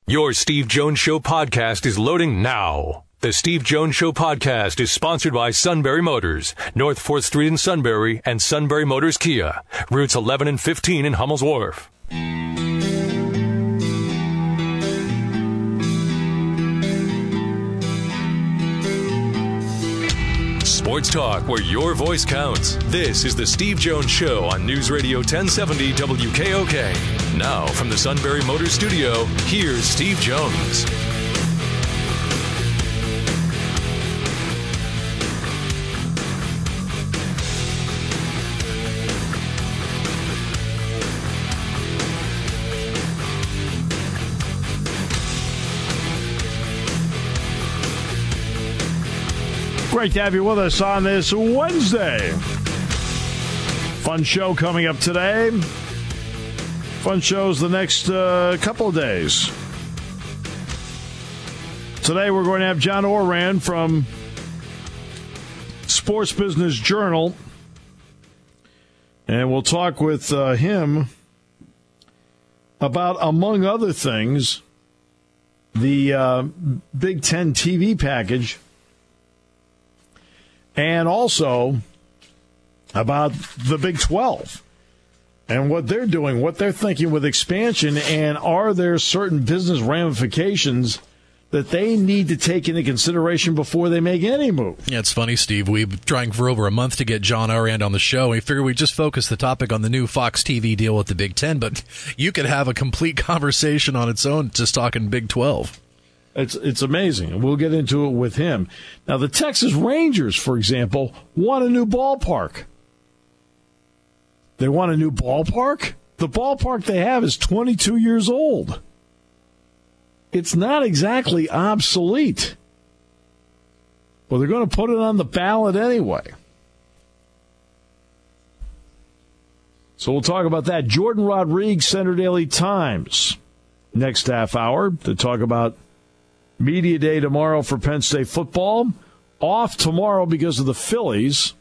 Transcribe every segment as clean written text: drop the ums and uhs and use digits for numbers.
Your Steve Jones Show podcast is loading now. The Steve Jones Show podcast is sponsored by Sunbury Motors, North 4th Street in Sunbury, and Sunbury Motors Kia, routes 11 and 15 in Hummel's Wharf. Sports talk where your voice counts. This is the Steve Jones Show on News Radio 1070 WKOK. Now from the Sunbury Motors Studio, here's Steve Jones. Great to have you with us on this Wednesday. Fun show coming up today. Fun shows the next couple of days. Today we're going to have John Ourand from Sports Business Journal. And we'll talk with him about, among other things, the Big Ten TV package. And also about the Big 12 and what they're doing, what they're thinking with expansion, and are there certain business ramifications that they need to take into consideration before they make any move. Yeah, it's funny, Steve. We've been trying for over a month to get John Ourand on the show. We figured we'd just focus the topic on the new Fox TV deal with the Big Ten, but you could have a complete conversation on its own just talking Big 12. It's amazing, and we'll get into it with him. Now, the Texas Rangers, for example, want a new ballpark. They want a new ballpark? The ballpark they have is 22 years old. It's not exactly obsolete. Well, they're going to put it on the ballot anyway. So we'll talk about that. Jordan Rodriguez, Center Daily Times, next half hour to talk about Media Day tomorrow for Penn State football. Off tomorrow because of the Phillies.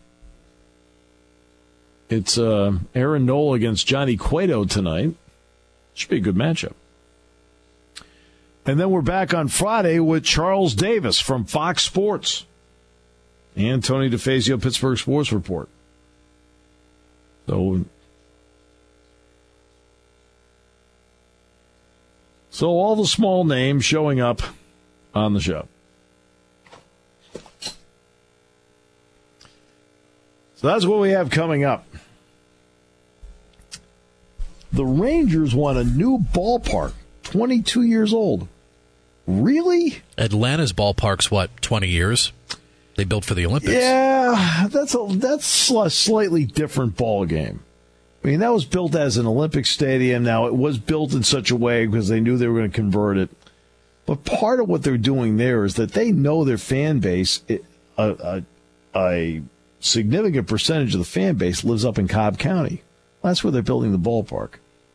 It's Aaron Nola against Johnny Cueto tonight. Should be a good matchup. And then we're back on Friday with Charles Davis from Fox Sports and Tony DeFazio, Pittsburgh Sports Report. So all the small names showing up on the show. So that's what we have coming up. The Rangers want a new ballpark, 22 years old. Really? Atlanta's ballpark's, 20 years? They built for the Olympics. Yeah, that's a slightly different ball game. I mean, that was built as an Olympic stadium. Now, it was built in such a way because they knew they were going to convert it. But part of what they're doing there is that they know their fan base, a significant percentage of the fan base lives up in Cobb County. That's where they're building the ballpark.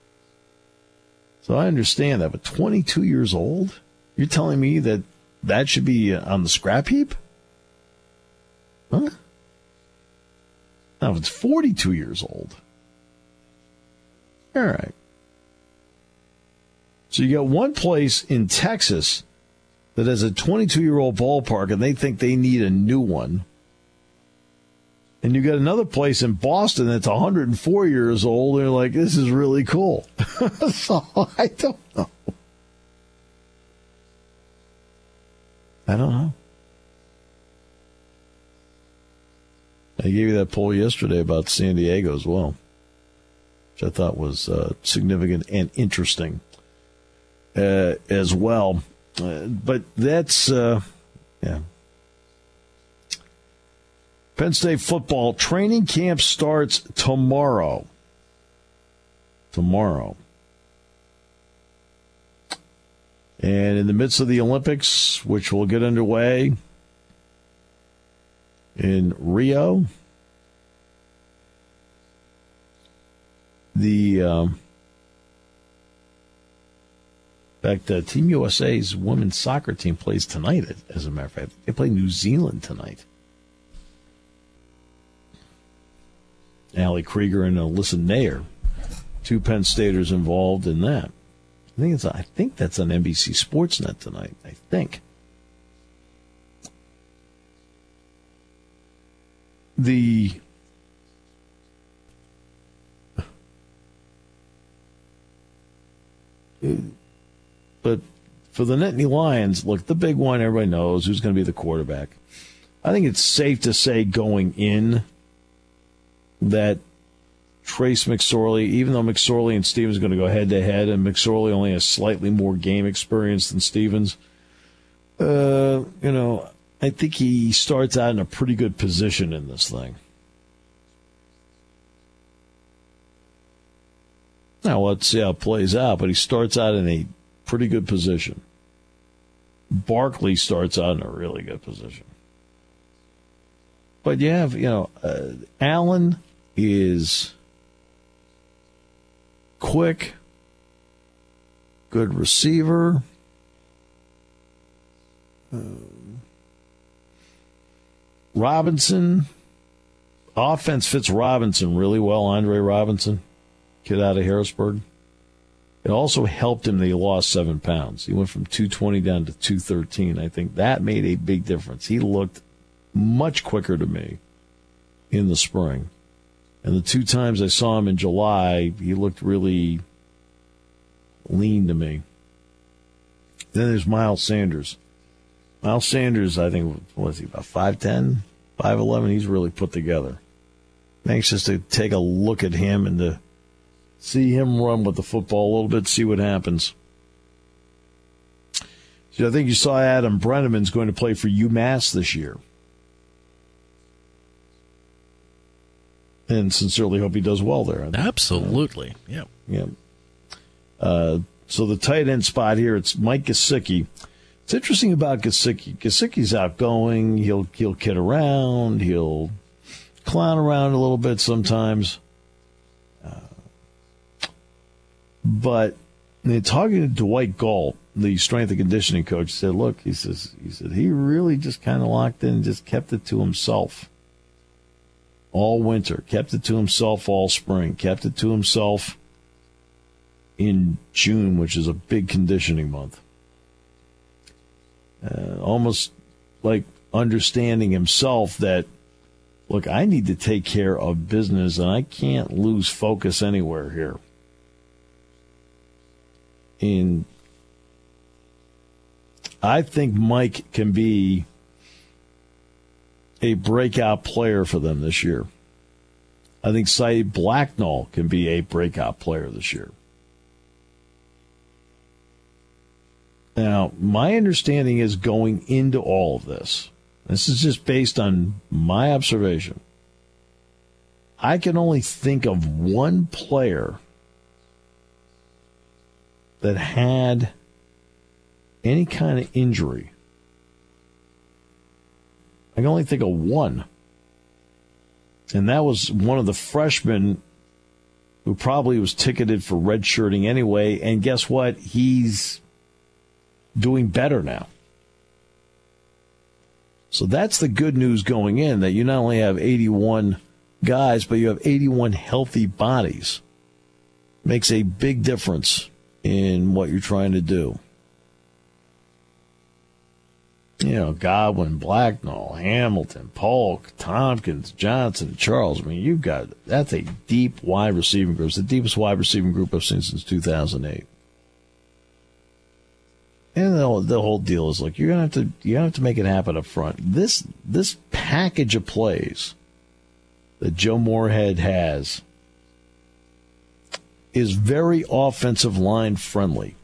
So I understand that. But 22 years old? You're telling me that should be on the scrap heap? Huh? Now, if it's 42 years old. All right. So you got one place in Texas that has a 22-year-old ballpark, and they think they need a new one. And you got another place in Boston that's 104 years old, and they're like, this is really cool. So I don't know. I gave you that poll yesterday about San Diego as well, which I thought was significant and interesting. As well. But that's, yeah. Penn State football training camp starts tomorrow. And in the midst of the Olympics, which will get underway in Rio, in fact, Team USA's women's soccer team plays tonight, as a matter of fact. They play New Zealand tonight. Allie Krieger and Alyssa Nair, two Penn Staters involved in that. I think that's on NBC Sportsnet tonight. I think. But for the Nittany Lions, look, the big one, everybody knows who's going to be the quarterback. I think it's safe to say going in that Trace McSorley, even though McSorley and Stevens are going to go head-to-head, and McSorley only has slightly more game experience than Stevens, I think he starts out in a pretty good position in this thing. Now, let's see how it plays out, but he starts out in a pretty good position. Barkley starts out in a really good position. But you have, Allen is quick, good receiver. Robinson, offense fits Robinson really well, Andre Robinson, kid out of Harrisburg. It also helped him that he lost 7 pounds. He went from 220 down to 213. I think that made a big difference. He looked much quicker to me in the spring. And the 2 times I saw him in July, he looked really lean to me. Then there's Miles Sanders. Miles Sanders, I think, was he about 5'10", 5'11"? He's really put together. I'm anxious to take a look at him and to see him run with the football a little bit, see what happens. So I think you saw Adam Brenneman's going to play for UMass this year. And sincerely hope he does well there. Absolutely. Yeah. So the tight end spot here, it's Mike Gesicki. It's interesting about Gesicki. Gesicki's outgoing. He'll kid around. He'll clown around a little bit sometimes. But talking to Dwight Galt, the strength and conditioning coach, said, look, he said he really just kind of locked in and just kept it to himself all winter, kept it to himself all spring, kept it to himself in June, which is a big conditioning month. Almost like understanding himself that, look, I need to take care of business and I can't lose focus anywhere here. And I think Mike can be a breakout player for them this year. I think Saeed Blacknall can be a breakout player this year. Now, my understanding is going into all of this, this is just based on my observation, I can only think of one player that had any kind of injury. I can only think of one. And that was one of the freshmen who probably was ticketed for redshirting anyway. And guess what? He's doing better now. So that's the good news going in, that you not only have 81 guys, but you have 81 healthy bodies. Makes a big difference in what you're trying to do. Godwin, Blacknall, Hamilton, Polk, Tompkins, Johnson, Charles. I mean, that's a deep wide receiving group. It's the deepest wide receiving group I've seen since 2008. And the whole deal is, like, you're gonna have to make it happen up front. This package of plays that Joe Moorhead has is very offensive line friendly.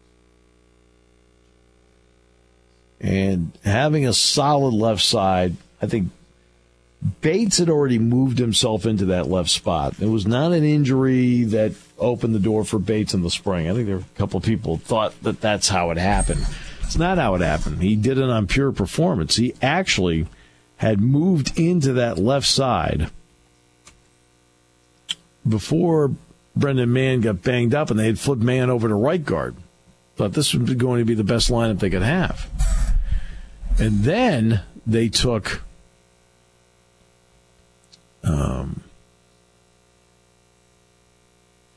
And having a solid left side, I think Bates had already moved himself into that left spot. It was not an injury that opened the door for Bates in the spring. I think there were a couple of people who thought that that's how it happened. It's not how it happened. He did it on pure performance. He actually had moved into that left side before Brendan Mann got banged up, and they had flipped Mann over to right guard. Thought this was going to be the best lineup they could have. And then they took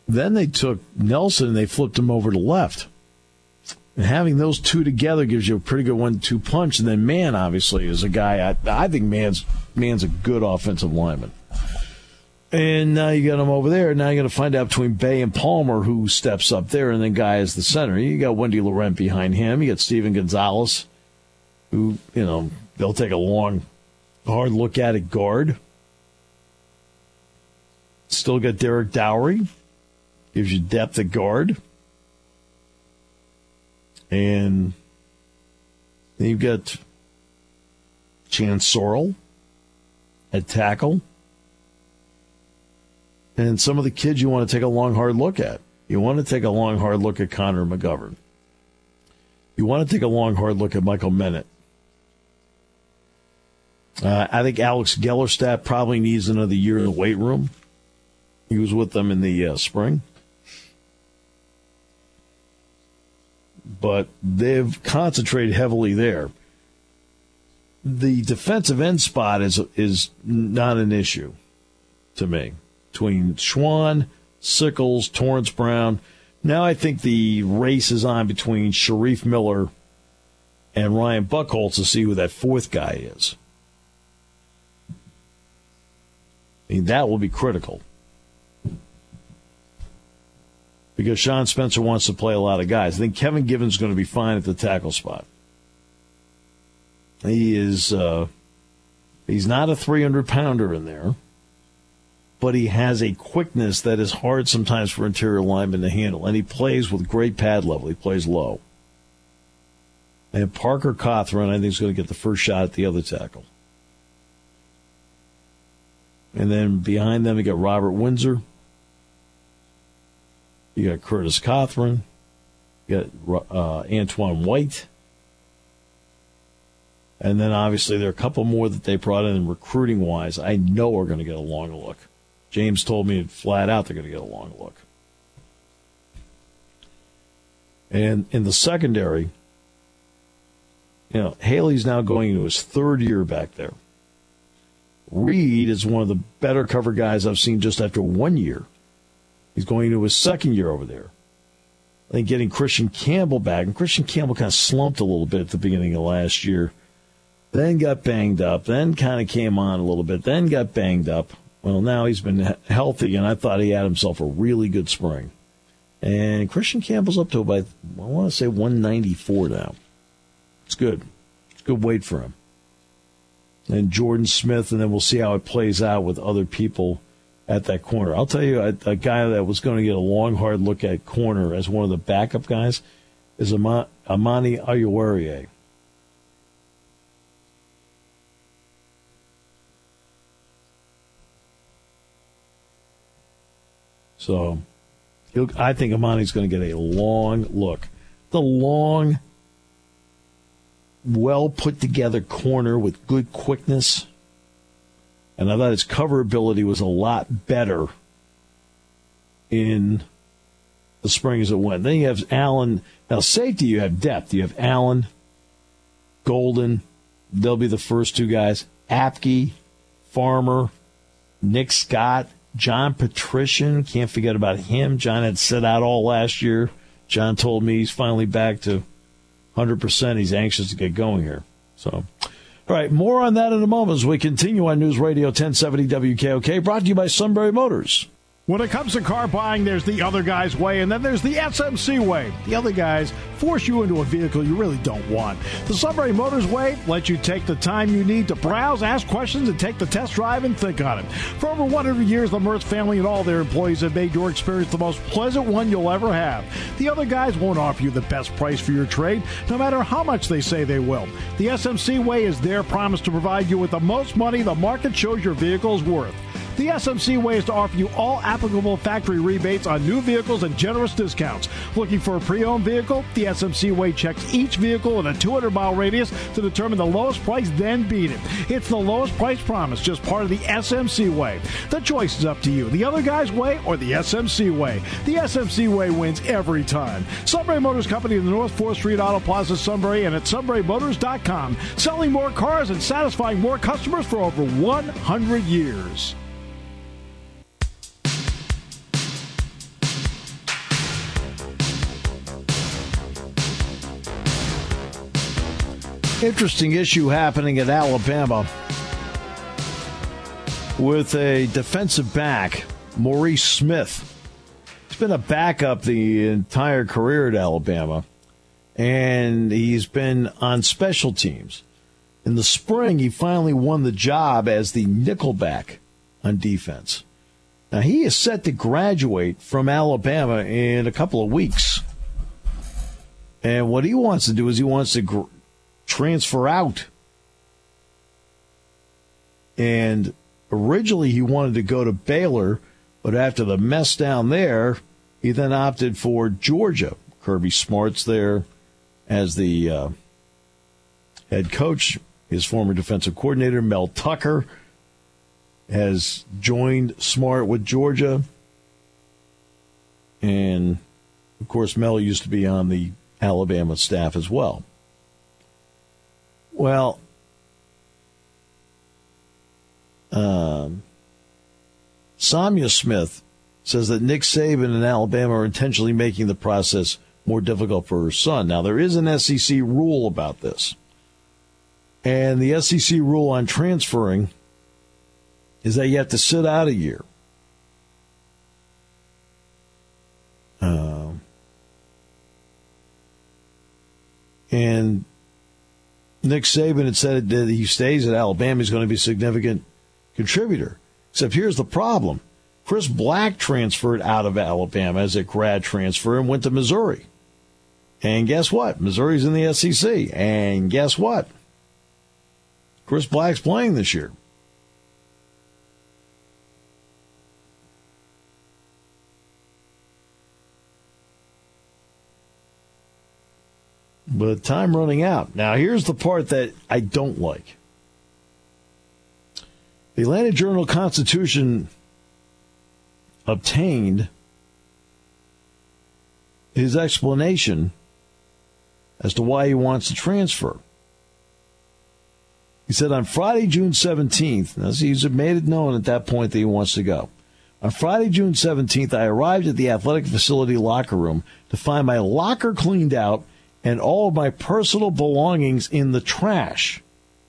Then they took Nelson and they flipped him over to left. And having those two together gives you a pretty good 1-2 punch. And then Mann, obviously, is a guy, I think Mann's a good offensive lineman. And now you got him over there. Now you're going to find out between Bay and Palmer who steps up there, and then Guy is the center. You got Wendy Laurent behind him. You got Steven Gonzalez, who, they'll take a long, hard look at guard. Still got Derek Dowry. Gives you depth at guard. And then you've got Chance Sorrell at tackle. And some of the kids you want to take a long, hard look at. You want to take a long, hard look at Connor McGovern. You want to take a long, hard look at Michael Menet. I think Alex Gellerstadt probably needs another year in the weight room. He was with them in the spring. But they've concentrated heavily there. The defensive end spot is not an issue to me. Between Schwann, Sickles, Torrance Brown. Now I think the race is on between Sharif Miller and Ryan Buchholz to see who that fourth guy is. I mean, that will be critical. Because Sean Spencer wants to play a lot of guys. I think Kevin Givens is going to be fine at the tackle spot. He is, he's not a 300-pounder in there, but he has a quickness that is hard sometimes for interior linemen to handle. And he plays with great pad level. He plays low. And Parker Cothran, I think, is going to get the first shot at the other tackle. And then behind them, you got Robert Windsor. You got Curtis Cothran. You got Antoine White. And then, obviously, there are a couple more that they brought in recruiting-wise I know are going to get a long look. James told me flat out they're going to get a long look. And in the secondary, Haley's now going into his third year back there. Reed is one of the better cover guys I've seen just after 1 year. He's going into his second year over there. I think getting Christian Campbell back, and Christian Campbell kind of slumped a little bit at the beginning of last year, then got banged up, then kind of came on a little bit, then got banged up. Well, now he's been healthy, and I thought he had himself a really good spring. And Christian Campbell's up to about, I want to say 194 now. It's good. It's a good weight for him. And Jordan Smith, and then we'll see how it plays out with other people at that corner. I'll tell you, a guy that was going to get a long, hard look at corner as one of the backup guys is Amani Ayuwarie. So I think Amani's going to get a long look. The long, well-put-together corner with good quickness. And I thought his cover ability was a lot better in the spring as it went. Then you have Allen. Now, safety, you have depth. You have Allen, Golden. They'll be the first two guys. Apke, Farmer, Nick Scott, John Patrician. Can't forget about him. John had set out all last year. John told me he's finally back to 100%. He's anxious to get going here. So, all right, more on that in a moment as we continue on News Radio 1070 WKOK, brought to you by Sunbury Motors. When it comes to car buying, there's the other guy's way, and then there's the SMC way. The other guys force you into a vehicle you really don't want. The Sunbury Motors way lets you take the time you need to browse, ask questions, and take the test drive and think on it. For over 100 years, the Mertz family and all their employees have made your experience the most pleasant one you'll ever have. The other guys won't offer you the best price for your trade, no matter how much they say they will. The SMC way is their promise to provide you with the most money the market shows your vehicle is worth. The SMC way is to offer you all applicable factory rebates on new vehicles and generous discounts. Looking for a pre-owned vehicle? The SMC way checks each vehicle in a 200-mile radius to determine the lowest price, then beat it. It's the lowest price promise, just part of the SMC way. The choice is up to you, the other guy's way or the SMC way. The SMC way wins every time. Sunbury Motors Company in the North 4th Street Auto Plaza, Sunbury, and at sunburymotors.com. Selling more cars and satisfying more customers for over 100 years. Interesting issue happening at Alabama with a defensive back, Maurice Smith. He's been a backup the entire career at Alabama, and he's been on special teams. In the spring, he finally won the job as the nickelback on defense. Now, he is set to graduate from Alabama in a couple of weeks. And what he wants to do is he wants to transfer out. And originally he wanted to go to Baylor, but after the mess down there, he then opted for Georgia. Kirby Smart's there as the head coach. His former defensive coordinator, Mel Tucker, has joined Smart with Georgia. And, of course, Mel used to be on the Alabama staff as well. Well, Samia Smith says that Nick Saban and Alabama are intentionally making the process more difficult for her son. Now, there is an SEC rule about this. And the SEC rule on transferring is that you have to sit out a year. And Nick Saban had said that he stays at Alabama. He's going to be a significant contributor. Except here's the problem. Chris Black transferred out of Alabama as a grad transfer and went to Missouri. And guess what? Missouri's in the SEC. And guess what? Chris Black's playing this year. But time running out. Now, here's the part that I don't like. The Atlanta Journal-Constitution obtained his explanation as to why he wants to transfer. He said on Friday, June 17th, now he's made it known at that point that he wants to go. On Friday, June 17th, I arrived at the athletic facility locker room to find my locker cleaned out and all of my personal belongings in the trash.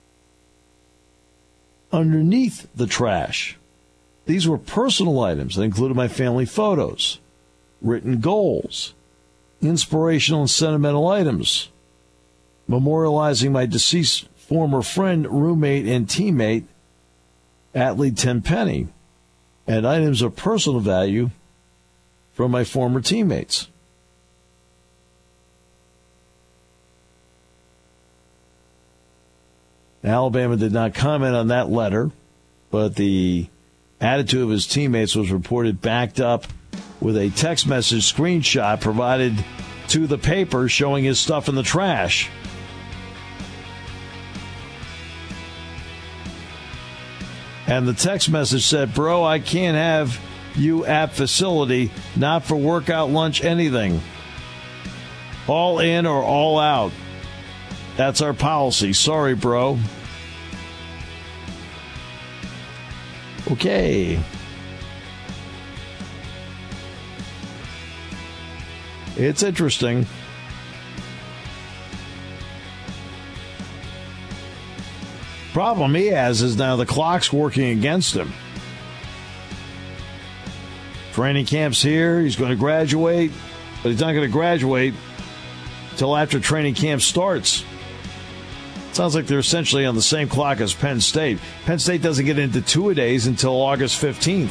Underneath the trash, these were personal items that included my family photos, written goals, inspirational and sentimental items, memorializing my deceased former friend, roommate, and teammate, athlete Tenpenny, and items of personal value from my former teammates. Alabama did not comment on that letter, but the attitude of his teammates was reported backed up with a text message screenshot provided to the paper showing his stuff in the trash. And the text message said, "Bro, I can't have you at facility, not for workout, lunch, anything. All in or all out. That's our policy. Sorry, bro." Okay. It's interesting. Problem he has is now the clock's working against him. Training camp's here. He's going to graduate, but he's not going to graduate until after training camp starts. Sounds like they're essentially on the same clock as Penn State. Penn State doesn't get into two-a-days until August 15th.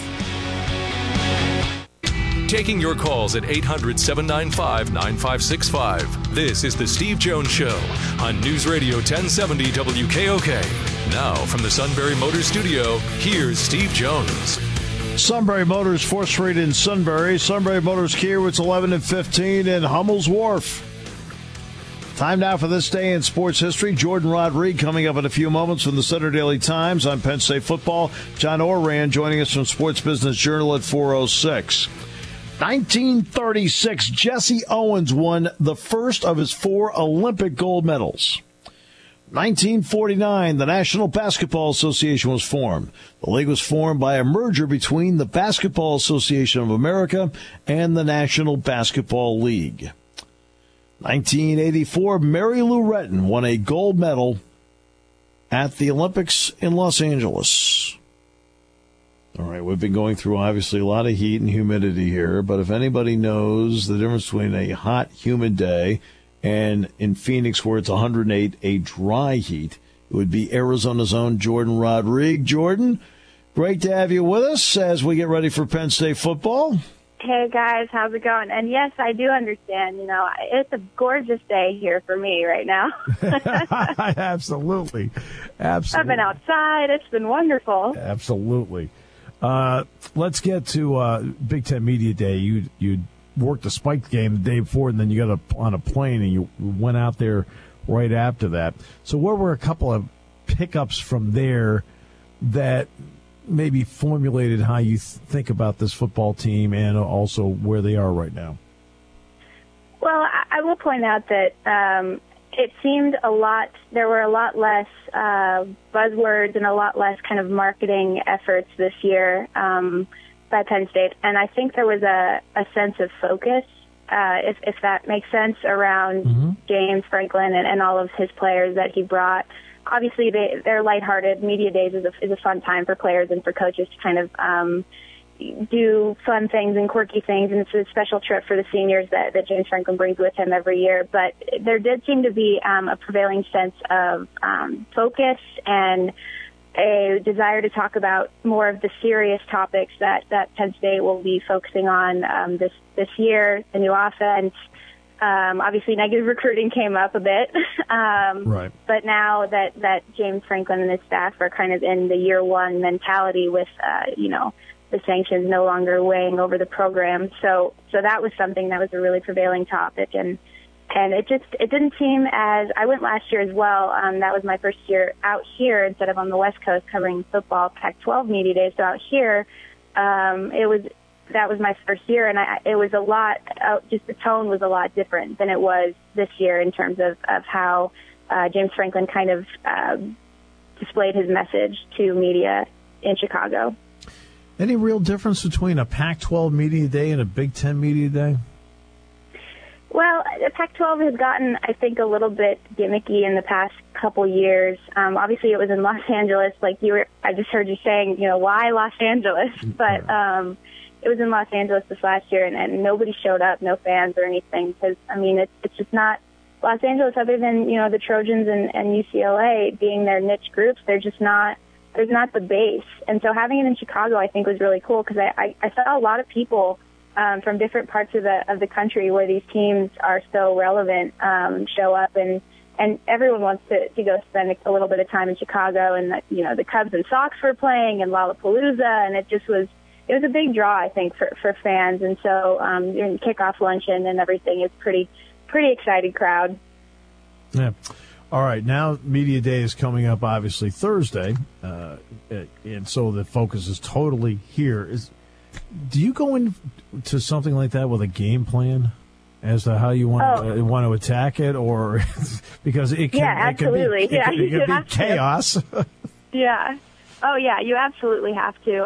Taking your calls at 800-795-9565. This is the Steve Jones Show on News Radio 1070 WKOK. Now, from the Sunbury Motors Studio, here's Steve Jones. Sunbury Motors, 4th Street in Sunbury. Sunbury Motors Kia, it's 11 and 15 in Hummel's Wharf. Time now for this day in sports history. Jordan Rodriguez coming up in a few moments from the Center Daily Times on Penn State football. John Oran joining us from Sports Business Journal at 4:06. 1936, Jesse Owens won the first of his 4 Olympic gold medals. 1949, the National Basketball Association was formed. The league was formed by a merger between the Basketball Association of America and the National Basketball League. 1984, Mary Lou Retton won a gold medal at the Olympics in Los Angeles. All right, we've been going through, obviously, a lot of heat and humidity here, but if anybody knows the difference between a hot, humid day and in Phoenix where it's 108, a dry heat, it would be Arizona's own Jordan Rodriguez. Jordan, great to have you with us as we get ready for Penn State football. Hey, guys, how's it going? And, yes, I do understand. You know, it's a gorgeous day here for me right now. Absolutely. Absolutely. I've been outside. It's been wonderful. Absolutely. Let's get to Big Ten Media Day. You worked the spiked game the day before, and then you got on a plane, and you went out there right after that. So what were a couple of pickups from there that maybe formulated how you think about this football team and also where they are right now? Well, I will point out that it seemed there were a lot less buzzwords and a lot less kind of marketing efforts this year by Penn State. And I think there was a sense of focus, if that makes sense, around James Franklin and all of his players that he brought. Obviously, they're lighthearted. Media Days is a fun time for players and for coaches to kind of do fun things and quirky things, and it's a special trip for the seniors that James Franklin brings with him every year. But there did seem to be a prevailing sense of focus and a desire to talk about more of the serious topics that Penn State will be focusing on this year, the new offense. Obviously, negative recruiting came up a bit, right. But now that James Franklin and his staff are kind of in the year one mentality with, the sanctions no longer weighing over the program. So that was something that was a really prevailing topic. And it didn't seem as, I went last year as well. That was my first year out here instead of on the West Coast covering football, Pac-12 Media Days. So out here, that was my first year, and it was a lot, just the tone was a lot different than it was this year in terms of how James Franklin kind of displayed his message to media in Chicago. Any real difference between a Pac-12 Media Day and a Big Ten Media Day? Well, the Pac-12 has gotten, I think, a little bit gimmicky in the past couple years. Obviously, it was in Los Angeles, I just heard you saying, why Los Angeles? But it was in Los Angeles this last year, and nobody showed up, no fans or anything, because, it's just not Los Angeles, other than, the Trojans and UCLA being their niche groups, there's not the base. And so having it in Chicago, I think, was really cool, because I saw a lot of people from different parts of the country where these teams are so relevant show up, and everyone wants to go spend a little bit of time in Chicago, and the Cubs and Sox were playing, and Lollapalooza, and it was a big draw, I think, for fans. And so during the kickoff luncheon and everything, it's pretty excited crowd. Yeah. All right. Now Media Day is coming up, obviously, Thursday, and so the focus is totally here. Do you go into something like that with a game plan as to how you want to attack it, or because it can, absolutely. it can be chaos? Yeah. Oh yeah, you absolutely have to.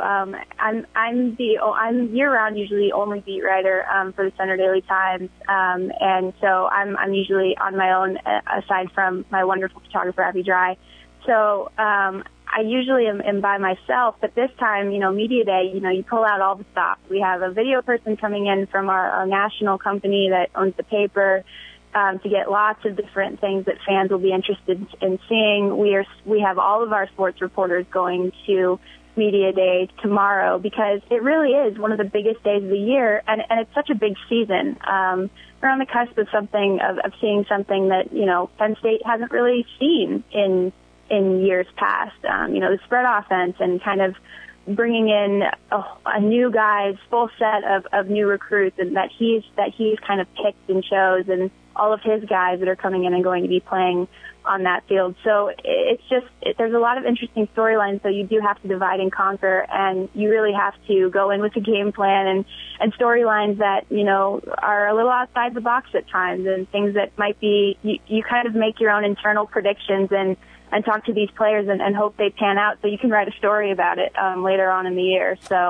I'm year-round usually only beat writer for the Center Daily Times, and so I'm usually on my own aside from my wonderful photographer Abby Dry. So I usually am by myself, but this time, Media Day, you pull out all the stops. We have a video person coming in from our national company that owns the paper. To get lots of different things that fans will be interested in seeing. We have all of our sports reporters going to Media Day tomorrow, because it really is one of the biggest days of the year, and it's such a big season. We're on the cusp of of seeing something that, Penn State hasn't really seen in years past. The spread offense and kind of bringing in a new guy's full set of new recruits, and that he's kind of picked and chose, and all of his guys that are coming in and going to be playing on that field. So there's a lot of interesting storylines, so you do have to divide and conquer, and you really have to go in with a game plan and storylines that, are a little outside the box at times, and things that might be, you kind of make your own internal predictions and talk to these players and hope they pan out so you can write a story about it later on in the year. So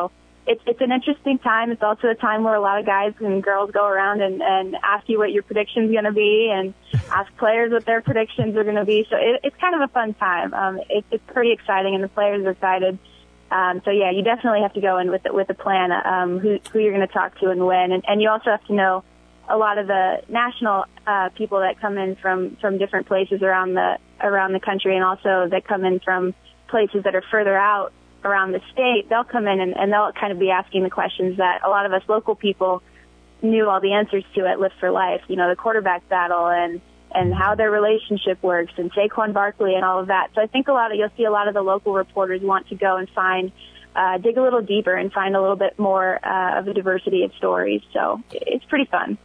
it's an interesting time. It's also a time where a lot of guys and girls go around and ask you what your prediction's going to be and ask players what their predictions are going to be. So it's kind of a fun time. It's pretty exciting, and the players are excited. So yeah, you definitely have to go in with a plan, who you're going to talk to and when. And you also have to know a lot of the national people that come in from different places around the country, and also that come in from places that are further out around the state. They'll come in and they'll kind of be asking the questions that a lot of us local people knew all the answers to at Lift for Life. You know, the quarterback battle and how their relationship works, and Saquon Barkley and all of that. So I think you'll see a lot of the local reporters want to go and dig a little deeper and find a little bit more of a diversity of stories. So it's pretty fun.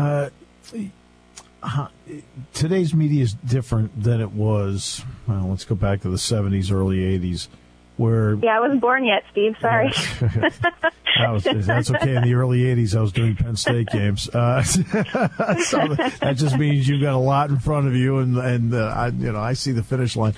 Today's media is different than it was. Well, let's go back to the 70s, early 80s. Yeah, I wasn't born yet, Steve. Sorry. That's okay. In the early 80s, I was doing Penn State games. So that just means you've got a lot in front of you, and I see the finish line.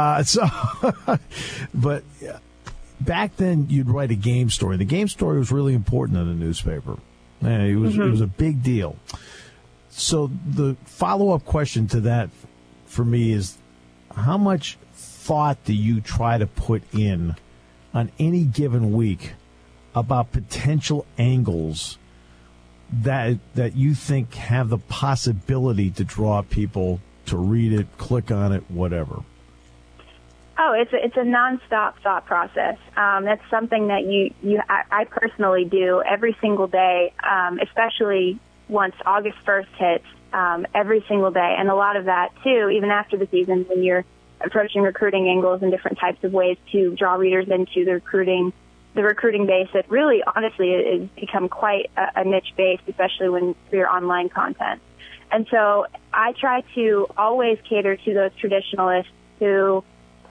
But back then, you'd write a game story. The game story was really important in the newspaper. It was a big deal. So the follow-up question to that for me is, how much thought do you try to put in on any given week about potential angles that you think have the possibility to draw people to read it, click on it, whatever? Oh, it's a nonstop thought process. That's something that I personally do every single day, especially once August 1st hits, every single day. And a lot of that, too, even after the season, when you're approaching recruiting angles and different types of ways to draw readers into the recruiting base that really, honestly, has become quite a niche base, especially for your online content. And so I try to always cater to those traditionalists who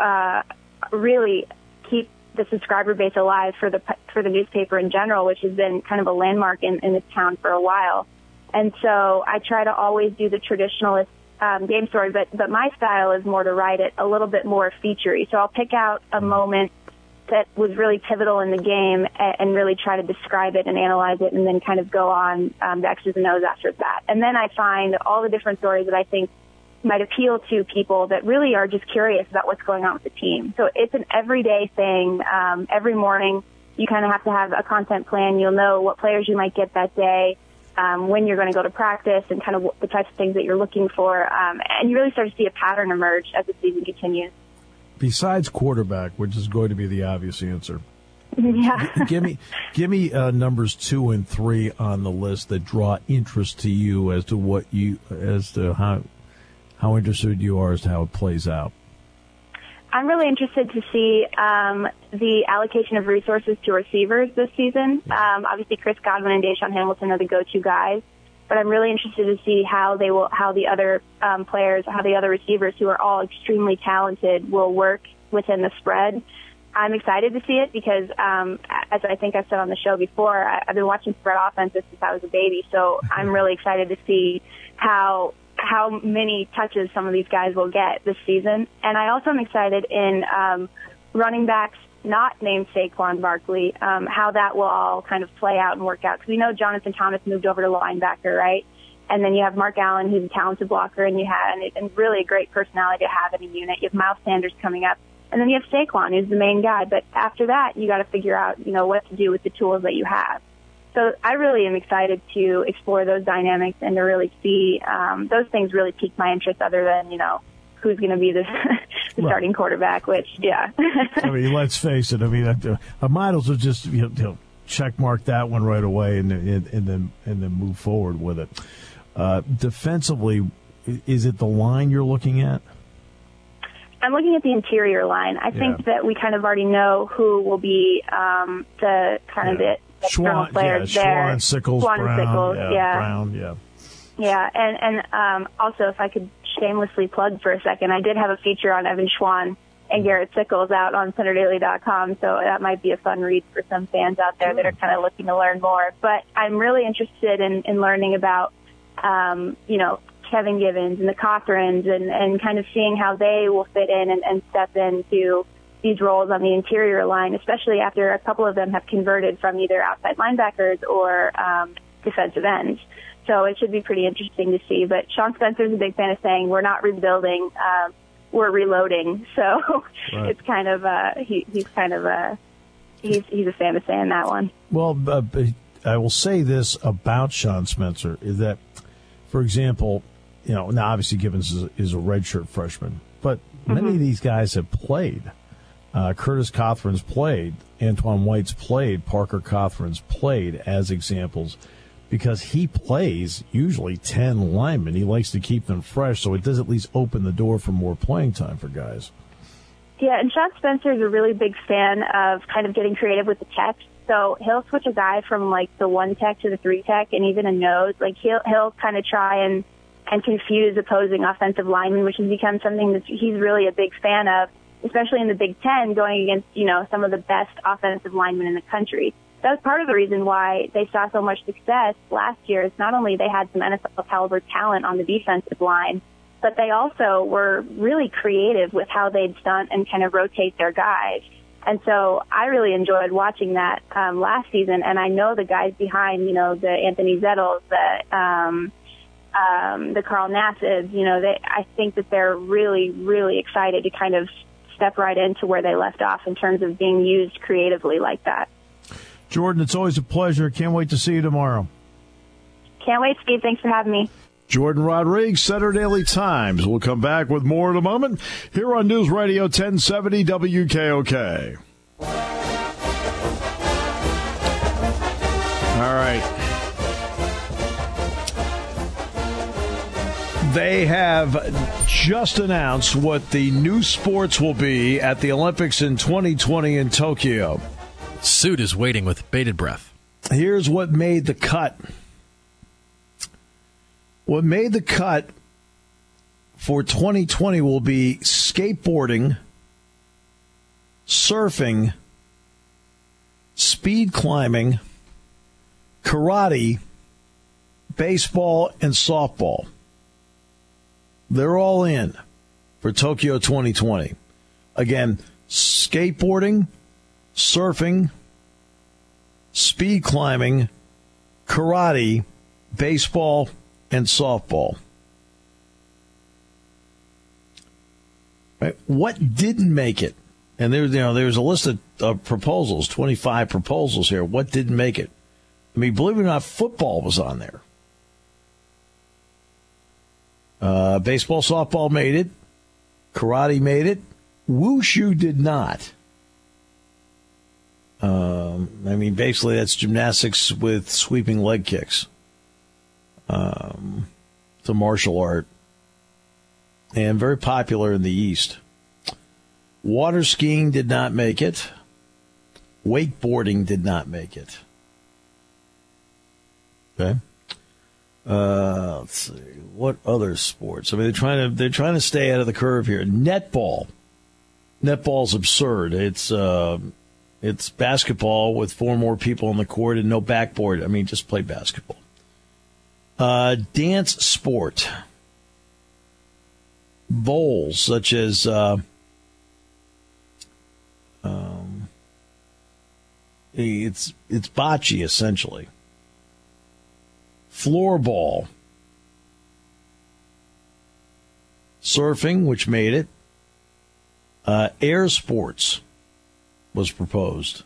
really keep the subscriber base alive for the newspaper in general, which has been kind of a landmark in this town for a while. And so I try to always do the traditionalist game story, but my style is more to write it a little bit more featurey. So I'll pick out a moment that was really pivotal in the game and really try to describe it and analyze it, and then kind of go on the X's and O's after that. And then I find all the different stories that I think might appeal to people that really are just curious about what's going on with the team. So it's an everyday thing. Every morning you kind of have to have a content plan. You'll know what players you might get that day, when you're going to go to practice, and kind of the types of things that you're looking for. And you really start to see a pattern emerge as the season continues. Besides quarterback, which is going to be the obvious answer, yeah. give me numbers 2 and 3 on the list that draw interest to you as to how interested you are as to how it plays out. I'm really interested to see the allocation of resources to receivers this season. Obviously, Chris Godwin and Deshaun Hamilton are the go-to guys, but I'm really interested to see how the other players, how the other receivers, who are all extremely talented, will work within the spread. I'm excited to see it because, as I think I've said on the show before, I've been watching spread offenses since I was a baby, so I'm really excited to see how many touches some of these guys will get this season. And I also am excited in running backs not named Saquon Barkley, how that will all kind of play out and work out. Because we know Jonathan Thomas moved over to linebacker, right? And then you have Mark Allen, who's a talented blocker, and and really a great personality to have in a unit. You have Miles Sanders coming up. And then you have Saquon, who's the main guy. But after that, you got to figure out, what to do with the tools that you have. So I really am excited to explore those dynamics and to really see those things really pique my interest, other than, who's going to be the starting quarterback, which, yeah. I mean, let's face it. I mean, I might as well just check mark that one right away and then move forward with it. Defensively, is it the line you're looking at? I'm looking at the interior line. I think that we kind of already know who will be the kind of the external players there. Schwann, Sickles, Brown. Brown, Yeah, and also, if I could shamelessly plug for a second, I did have a feature on Evan Schwann and Garrett Sickles out on CenterDaily.com, so that might be a fun read for some fans out there that are kind of looking to learn more. But I'm really interested in learning about, Kevin Givens and the Cothrans and kind of seeing how they will fit in and step into these roles on the interior line, especially after a couple of them have converted from either outside linebackers or defensive ends. So it should be pretty interesting to see. But Sean Spencer's a big fan of saying we're not rebuilding, we're reloading. So right. It's kind of he's a fan of saying that one. Well, I will say this about Sean Spencer is that, for example, now obviously Gibbons is a redshirt freshman, but many of these guys have played. Curtis Cothran's played, Antoine White's played, Parker Cothran's played as examples because he plays usually 10 linemen. He likes to keep them fresh, so it does at least open the door for more playing time for guys. Yeah, and Sean Spencer is a really big fan of kind of getting creative with the text. So he'll switch a guy from like the 1 tech to the 3 tech and even a nose. Like he'll kind of try and confuse opposing offensive linemen, which has become something that he's really a big fan of, especially in the Big Ten, going against, some of the best offensive linemen in the country. That's part of the reason why they saw so much success last year. Is not only they had some NFL caliber talent on the defensive line, but they also were really creative with how they'd stunt and kind of rotate their guys. And so I really enjoyed watching that last season. And I know the guys behind, the Anthony Zettles, the Carl Nasses, I think that they're really, really excited to kind of step right into where they left off in terms of being used creatively like that. Jordan, it's always a pleasure. Can't wait to see you tomorrow. Can't wait, Steve. Thanks for having me. Jordan Rodriguez, Center Daily Times. We'll come back with more in a moment here on News Radio 1070 WKOK. All right. They have just announced what the new sports will be at the Olympics in 2020 in Tokyo. Suit is waiting with bated breath. Here's what made the cut. What made the cut for 2020 will be skateboarding, surfing, speed climbing, karate, baseball, and softball. They're all in for Tokyo 2020. Again, skateboarding, surfing, speed climbing, karate, baseball, and softball. Right. What didn't make it? And there's a list of proposals, 25 proposals here. What didn't make it? I mean, believe it or not, football was on there. Baseball, softball made it. Karate made it. Wushu did not. Basically that's gymnastics with sweeping leg kicks. It's a martial art. And very popular in the East. Water skiing did not make it. Wakeboarding did not make it. Okay. Let's see. What other sports? I mean, they're trying to stay out of the curve here. Netball. Netball's absurd. It's basketball with 4 more people on the court and no backboard. I mean, just play basketball. Dance sport. Bowls such as it's bocce essentially. Floorball. Surfing, which made it. Air sports was proposed.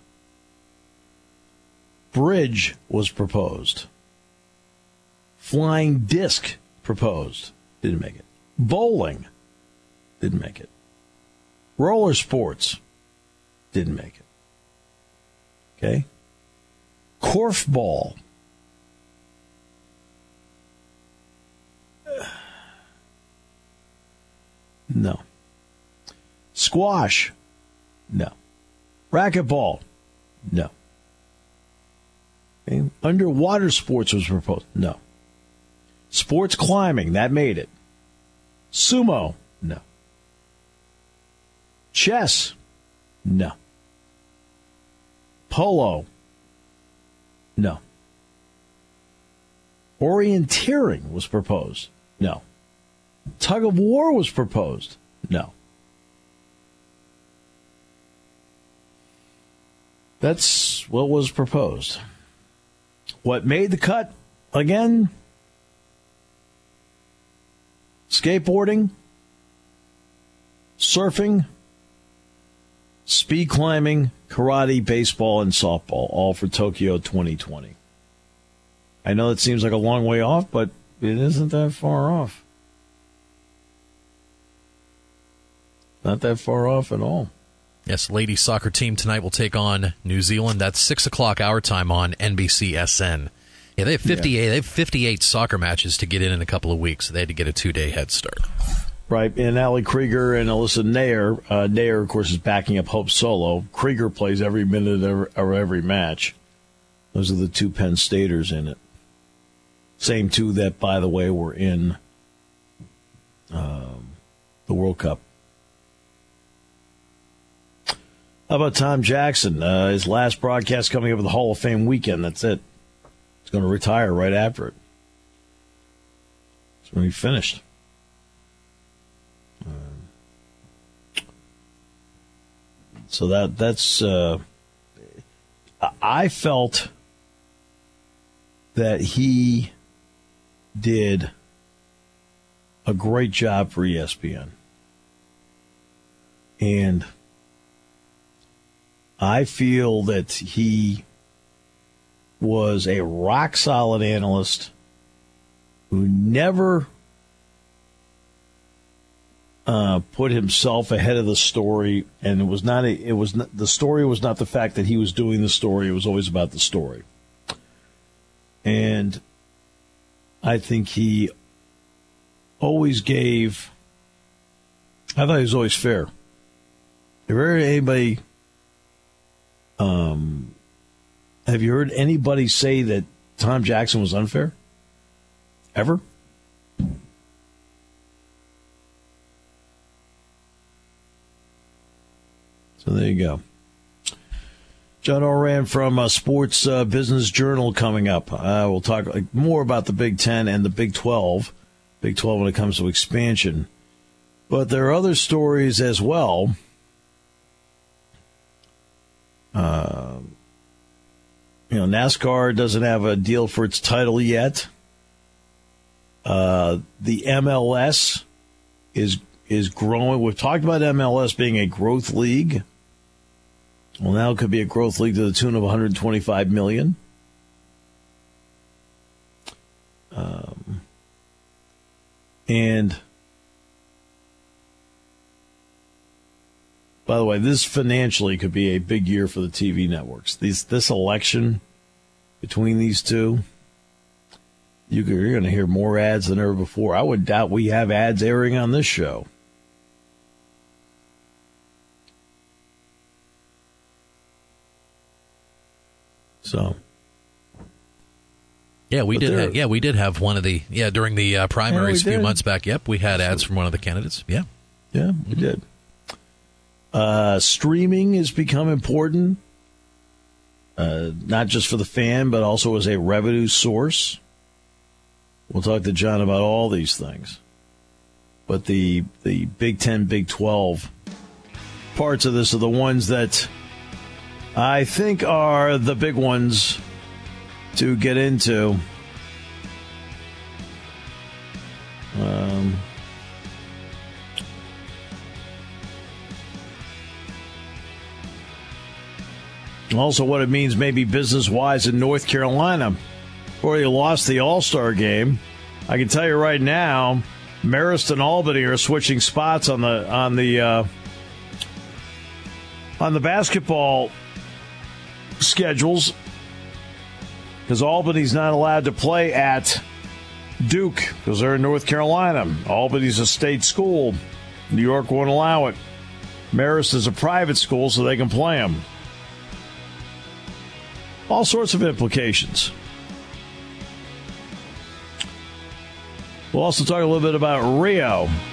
Bridge was proposed. Flying disc proposed. Didn't make it. Bowling. Didn't make it. Roller sports. Didn't make it. Okay. Korfball. No. Squash. No. Racquetball. No. Okay. Underwater sports was proposed. No. Sports climbing. That made it. Sumo. No. Chess. No. Polo. No. Orienteering was proposed. No. Tug of war was proposed. No. That's what was proposed. What made the cut again? Skateboarding, surfing, speed climbing, karate, baseball, and softball, all for Tokyo 2020. I know it seems like a long way off, but it isn't that far off. Not that far off at all. Yes, ladies soccer team tonight will take on New Zealand. That's 6 o'clock our time on NBCSN. Yeah, they have 58. Yeah. They have 58 soccer matches to get in a couple of weeks. So they had to get a 2-day head start. Right, and Allie Krieger and Alyssa Nair. Nair, of course, is backing up Hope Solo. Krieger plays every minute of every match. Those are the two Penn Staters in it. Same two that, by the way, were in the World Cup. How about Tom Jackson? His last broadcast coming up at the Hall of Fame weekend. That's it. He's going to retire right after it. That's when he finished. So that's. I felt that he did a great job for ESPN, and I feel that he was a rock-solid analyst who never put himself ahead of the story, and the story was not the fact that he was doing the story. It was always about the story. And I think he always gave, I thought he was always fair. If anybody... have you heard anybody say that Tom Jackson was unfair? Ever? So there you go. John Oran from Sports Business Journal coming up. We'll talk more about the Big Ten and the Big 12. Big 12 when it comes to expansion. But there are other stories as well. NASCAR doesn't have a deal for its title yet. The MLS is growing. We've talked about MLS being a growth league. Well, now it could be a growth league to the tune of $125 million. And by the way, this financially could be a big year for the TV networks. This election between these two, you're going to hear more ads than ever before. I would doubt we have ads airing on this show. So, we did have one of the during the primaries a few months back. Yep, we had ads from one of the candidates. Yeah, we did. Streaming has become important, not just for the fan, but also as a revenue source. We'll talk to John about all these things. But the Big 10, Big 12 parts of this are the ones that I think are the big ones to get into. Also what it means maybe business-wise in North Carolina. Already lost the All-Star game. I can tell you right now, Marist and Albany are switching spots on the basketball schedules because Albany's not allowed to play at Duke because they're in North Carolina. Albany's a state school. New York won't allow it. Marist is a private school, so they can play them. All sorts of implications. We'll also talk a little bit about Rio.